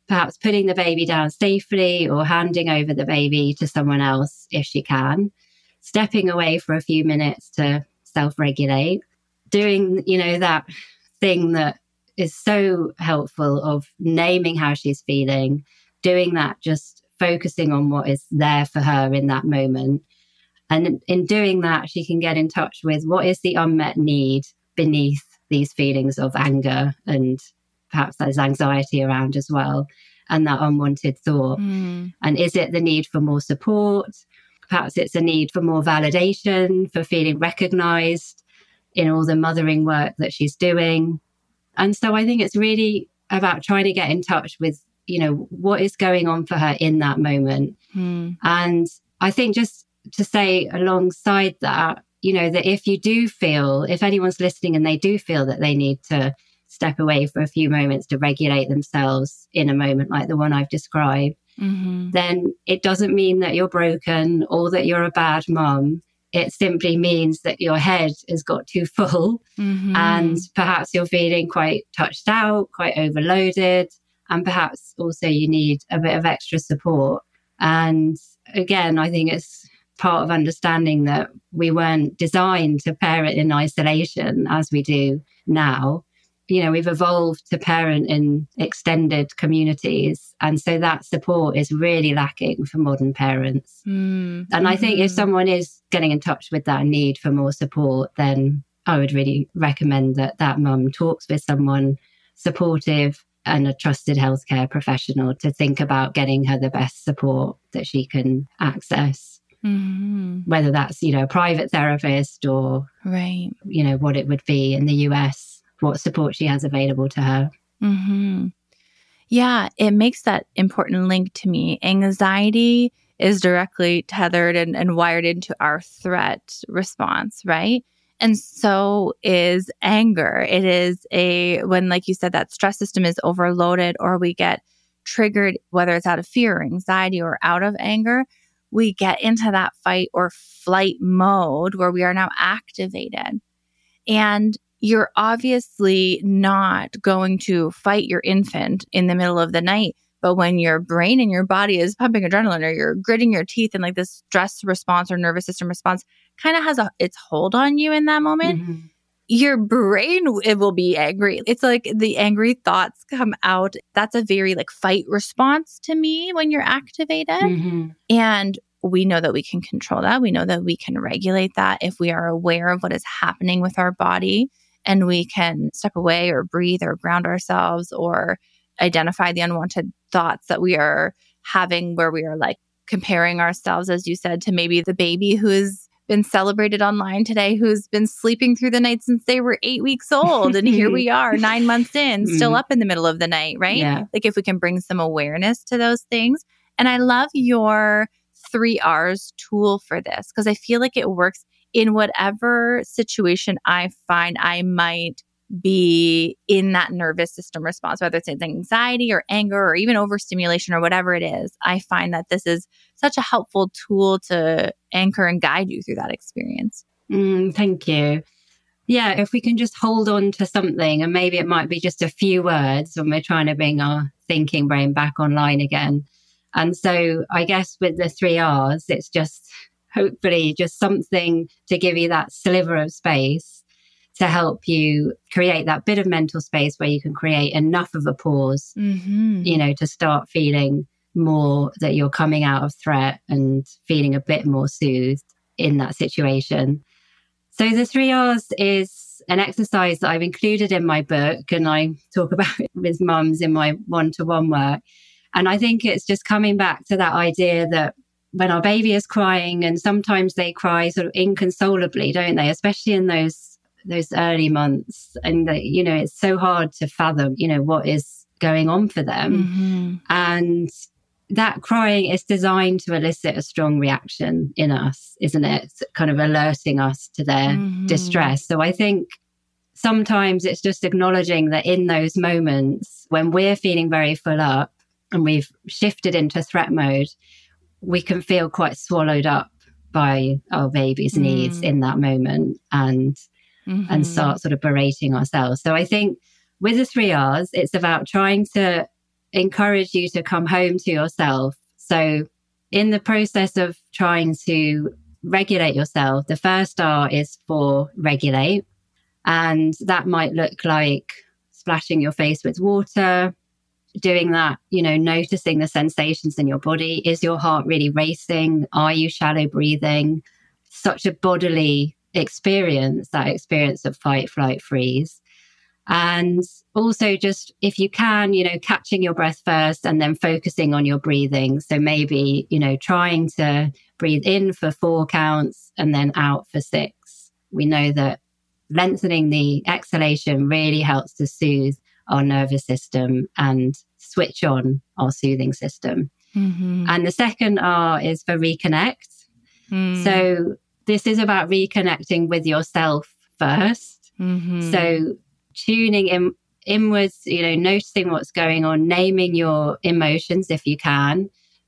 perhaps putting the baby down safely or handing over the baby to someone else if she can, stepping away for a few minutes to self-regulate, doing, you know, that thing that is so helpful of naming how she's feeling, doing that, just focusing on what is there for her in that moment. And in doing that, she can get in touch with what is the unmet need beneath these feelings of anger, and perhaps there's anxiety around as well, and that unwanted thought. Mm. And is it the need for more support? Perhaps it's a need for more validation, for feeling recognized in all the mothering work that she's doing. And so I think it's really about trying to get in touch with, you know, what is going on for her in that moment. Mm. And I think just to say alongside that, you know, that if you do feel, if anyone's listening and they do feel that they need to step away for a few moments to regulate themselves in a moment like the one I've described, mm-hmm. then it doesn't mean that you're broken or that you're a bad mum. It simply means that your head has got too full, mm-hmm. and perhaps you're feeling quite touched out, quite overloaded, and perhaps also you need a bit of extra support. And again, I think it's part of understanding that we weren't designed to parent in isolation as we do now. You know, we've evolved to parent in extended communities. And so that support is really lacking for modern parents. Mm. And I think if someone is getting in touch with that need for more support, then I would really recommend that that mum talks with someone supportive and a trusted healthcare professional to think about getting her the best support that she can access. Mm-hmm. Whether that's, you know, a private therapist or, right, you know, what it would be in the U S, what support she has available to her. Mm-hmm. Yeah, it makes that important link to me. Anxiety is directly tethered and, and wired into our threat response, right? And so is anger. It is a, when, like you said, that stress system is overloaded or we get triggered, whether it's out of fear or anxiety or out of anger, we get into that fight or flight mode where we are now activated. And you're obviously not going to fight your infant in the middle of the night. But when your brain and your body is pumping adrenaline, or you're gritting your teeth and like this stress response or nervous system response kind of has a, its hold on you in that moment, mm-hmm. your brain, it will be angry. It's like the angry thoughts come out. That's a very like fight response to me when you're activated. Mm-hmm. And we know that we can control that. We know that we can regulate that if we are aware of what is happening with our body, and we can step away or breathe or ground ourselves or identify the unwanted thoughts that we are having, where we are like comparing ourselves, as you said, to maybe the baby who's been celebrated online today, who's been sleeping through the night since they were eight weeks old. And here we are nine months in, still up in the middle of the night, right? Yeah. Like if we can bring some awareness to those things. And I love your three R's tool for this, because I feel like it works in whatever situation I find I might be in that nervous system response, whether it's anxiety or anger or even overstimulation or whatever it is. I find that this is such a helpful tool to anchor and guide you through that experience. Mm, thank you. Yeah, if we can just hold on to something, and maybe it might be just a few words when we're trying to bring our thinking brain back online again. And so I guess with the three R's, it's just hopefully just something to give you that sliver of space to help you create that bit of mental space where you can create enough of a pause, mm-hmm. you know, to start feeling more that you're coming out of threat and feeling a bit more soothed in that situation. So the three R's is an exercise that I've included in my book, and I talk about it with mums in my one-to-one work. And I think it's just coming back to that idea that when our baby is crying, and sometimes they cry sort of inconsolably, don't they? Especially in those those early months. And, the, you know, it's so hard to fathom, you know, what is going on for them. Mm-hmm. And that crying is designed to elicit a strong reaction in us, isn't it? It's kind of alerting us to their mm-hmm. distress. So I think sometimes it's just acknowledging that in those moments when we're feeling very full up and we've shifted into threat mode, we can feel quite swallowed up by our baby's mm. needs in that moment, and mm-hmm. and start sort of berating ourselves. So I think with the three R's, it's about trying to encourage you to come home to yourself. So in the process of trying to regulate yourself, the first R is for regulate. And that might look like splashing your face with water, doing that, you know, noticing the sensations in your body. Is your heart really racing? Are you shallow breathing? Such a bodily experience, that experience of fight, flight, freeze. And also just, if you can, you know, catching your breath first and then focusing on your breathing. So maybe, you know, trying to breathe in for four counts and then out for six. We know that lengthening the exhalation really helps to soothe our nervous system and switch on our soothing system. Mm-hmm. And the second R is for reconnect. Mm. So this is about reconnecting with yourself first. Mm-hmm. So tuning in inwards, you know, noticing what's going on, naming your emotions if you can.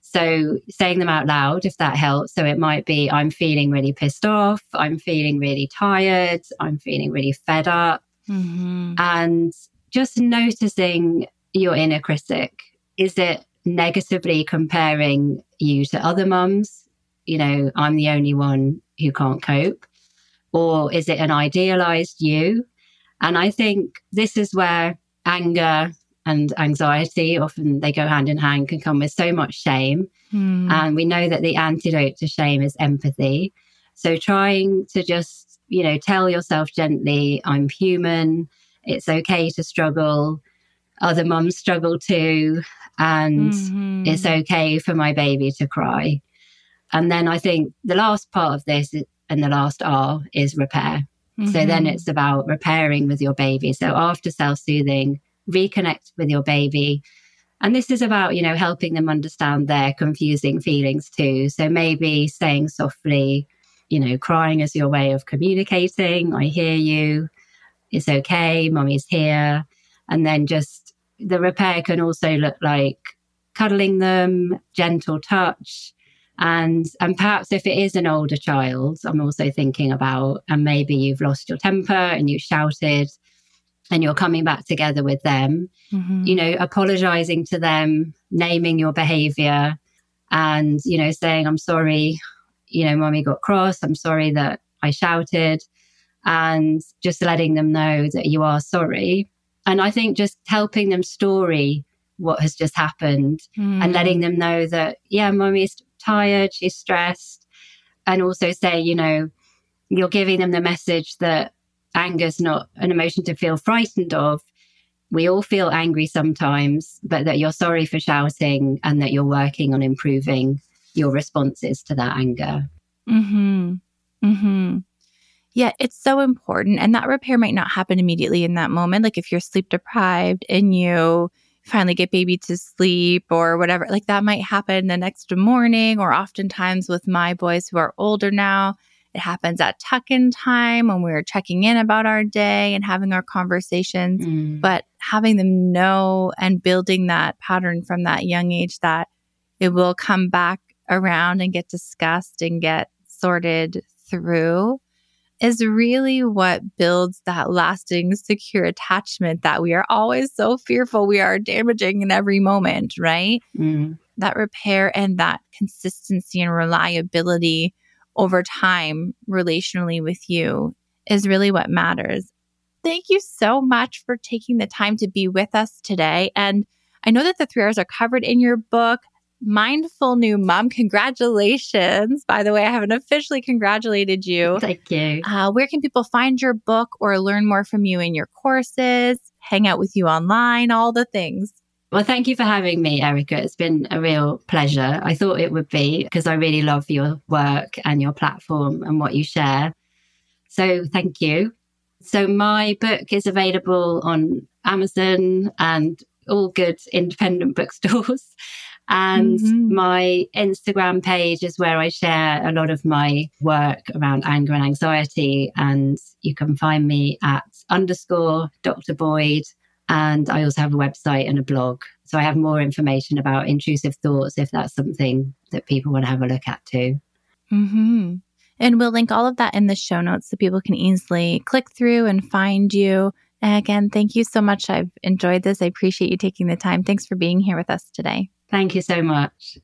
So saying them out loud, if that helps. So it might be, I'm feeling really pissed off. I'm feeling really tired. I'm feeling really fed up. Mm-hmm. And just noticing your inner critic. Is it negatively comparing you to other mums? You know, I'm the only one who can't cope. Or is it an idealized you? And I think this is where anger and anxiety, often they go hand in hand, can come with so much shame. Mm. And we know that the antidote to shame is empathy. So trying to just, you know, tell yourself gently, I'm human. It's okay to struggle. Other mums struggle too. And mm-hmm. it's okay for my baby to cry. And then I think the last part of this and the last R is repair. Mm-hmm. So then it's about repairing with your baby. So after self-soothing, reconnect with your baby. And this is about, you know, helping them understand their confusing feelings too. So maybe saying softly, you know, crying is your way of communicating. I hear you. It's okay. Mommy's here. And then just the repair can also look like cuddling them, gentle touch. And and perhaps if it is an older child, I'm also thinking about, and maybe you've lost your temper and you shouted and you're coming back together with them, mm-hmm. you know, apologizing to them, naming your behavior and, you know, saying, I'm sorry, you know, mommy got cross. I'm sorry that I shouted, and just letting them know that you are sorry. And I think just helping them story what has just happened mm. and letting them know that, yeah, mommy's tired, she's stressed. And also say, you know, you're giving them the message that anger's not an emotion to feel frightened of. We all feel angry sometimes, but that you're sorry for shouting and that you're working on improving your responses to that anger. Mm-hmm. Mm-hmm. Yeah, it's so important. And that repair might not happen immediately in that moment. Like if you're sleep deprived and you finally get baby to sleep or whatever, like that might happen the next morning, or oftentimes with my boys who are older now, it happens at tuck-in time when we're checking in about our day and having our conversations. Mm. But having them know and building that pattern from that young age that it will come back around and get discussed and get sorted through is really what builds that lasting, secure attachment that we are always so fearful we are damaging in every moment, right? Mm. That repair and that consistency and reliability over time relationally with you is really what matters. Thank you so much for taking the time to be with us today. And I know that the three R's are covered in your book, Mindful New Mom. Congratulations. By the way, I haven't officially congratulated you. Thank you. Uh, where can people find your book or learn more from you in your courses, hang out with you online, all the things? Well, thank you for having me, Erica. It's been a real pleasure. I thought it would be, because I really love your work and your platform and what you share. So thank you. So my book is available on Amazon and all good independent bookstores. And mm-hmm. my Instagram page is where I share a lot of my work around anger and anxiety. And you can find me at underscore Doctor Boyd. And I also have a website and a blog. So I have more information about intrusive thoughts if that's something that people want to have a look at too. Mm-hmm. And we'll link all of that in the show notes so people can easily click through and find you Again, thank you so much. I've enjoyed this. I appreciate you taking the time. Thanks for being here with us today. Thank you so much.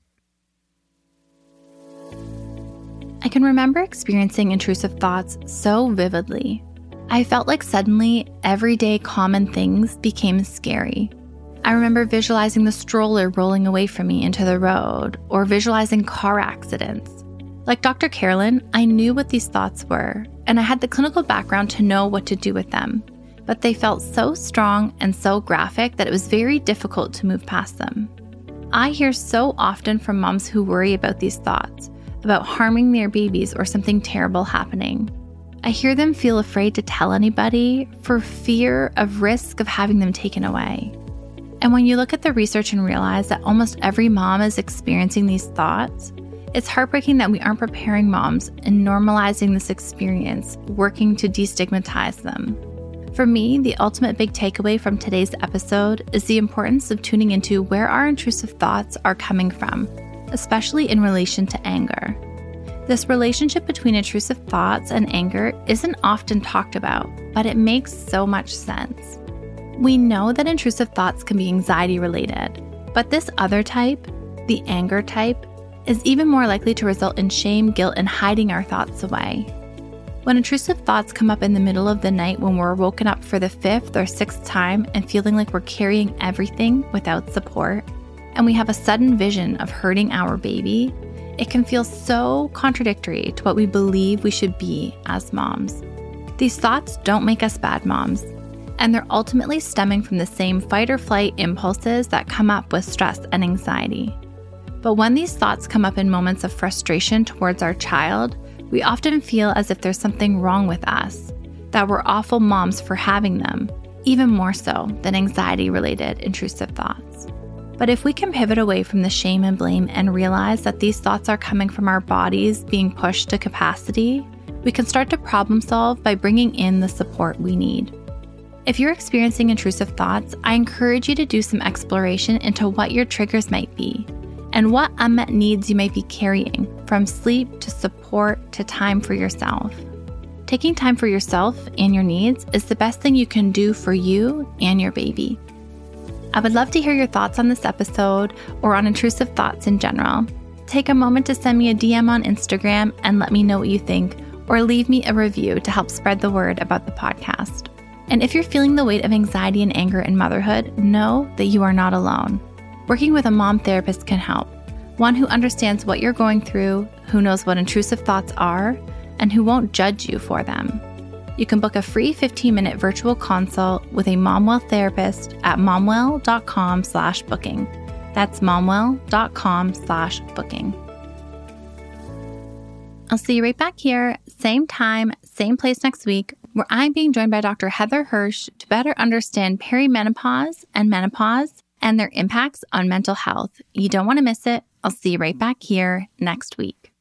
I can remember experiencing intrusive thoughts so vividly. I felt like suddenly everyday common things became scary. I remember visualizing the stroller rolling away from me into the road, or visualizing car accidents. Like Doctor Carolyn, I knew what these thoughts were, and I had the clinical background to know what to do with them. But they felt so strong and so graphic that it was very difficult to move past them. I hear so often from moms who worry about these thoughts, about harming their babies or something terrible happening. I hear them feel afraid to tell anybody for fear of risk of having them taken away. And when you look at the research and realize that almost every mom is experiencing these thoughts, it's heartbreaking that we aren't preparing moms and normalizing this experience, working to destigmatize them. For me, the ultimate big takeaway from today's episode is the importance of tuning into where our intrusive thoughts are coming from, especially in relation to anger. This relationship between intrusive thoughts and anger isn't often talked about, but it makes so much sense. We know that intrusive thoughts can be anxiety related, but this other type, the anger type, is even more likely to result in shame, guilt, and hiding our thoughts away. When intrusive thoughts come up in the middle of the night when we're woken up for the fifth or sixth time and feeling like we're carrying everything without support, and we have a sudden vision of hurting our baby, it can feel so contradictory to what we believe we should be as moms. These thoughts don't make us bad moms, and they're ultimately stemming from the same fight or flight impulses that come up with stress and anxiety. But when these thoughts come up in moments of frustration towards our child, we often feel as if there's something wrong with us, that we're awful moms for having them, even more so than anxiety-related intrusive thoughts. But if we can pivot away from the shame and blame and realize that these thoughts are coming from our bodies being pushed to capacity, we can start to problem solve by bringing in the support we need. If you're experiencing intrusive thoughts, I encourage you to do some exploration into what your triggers might be and what unmet needs you might be carrying, from sleep to support to time for yourself. Taking time for yourself and your needs is the best thing you can do for you and your baby. I would love to hear your thoughts on this episode or on intrusive thoughts in general. Take a moment to send me a D M on Instagram and let me know what you think, or leave me a review to help spread the word about the podcast. And if you're feeling the weight of anxiety and anger in motherhood, know that you are not alone. Working with a mom therapist can help. One who understands what you're going through, who knows what intrusive thoughts are, and who won't judge you for them. You can book a free fifteen-minute virtual consult with a Momwell therapist at momwell.com slash booking. That's momwell.com slash booking. I'll see you right back here, same time, same place next week, where I'm being joined by Doctor Heather Hirsch to better understand perimenopause and menopause and their impacts on mental health. You don't want to miss it. I'll see you right back here next week.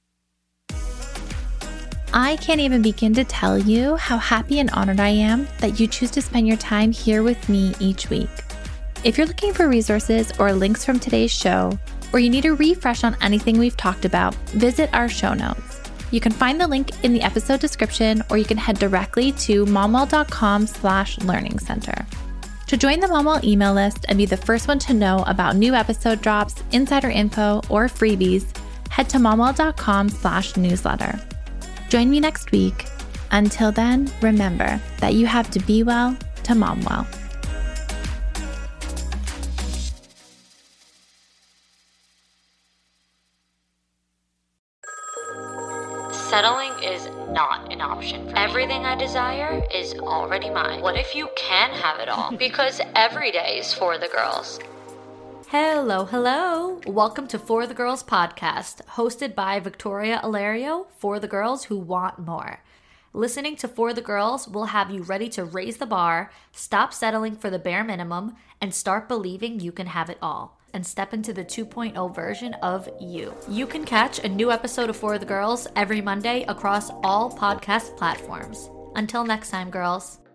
I can't even begin to tell you how happy and honored I am that you choose to spend your time here with me each week. If you're looking for resources or links from today's show, or you need a refresh on anything we've talked about, visit our show notes. You can find the link in the episode description, or you can head directly to momwell.com slash learning center. To join the Momwell email list and be the first one to know about new episode drops, insider info, or freebies, head to momwell.com slash newsletter. Join me next week. Until then, remember that you have to be well to mom well. Settling is not an option for me. Everything I desire is already mine. What if you can have it all? Because every day is for the girls. Hello, hello. Welcome to For the Girls podcast, hosted by Victoria Alario for the girls who want more. Listening to For the Girls will have you ready to raise the bar, stop settling for the bare minimum, and start believing you can have it all, and step into the two point oh version of you. You can catch a new episode of For the Girls every Monday across all podcast platforms. Until next time, girls.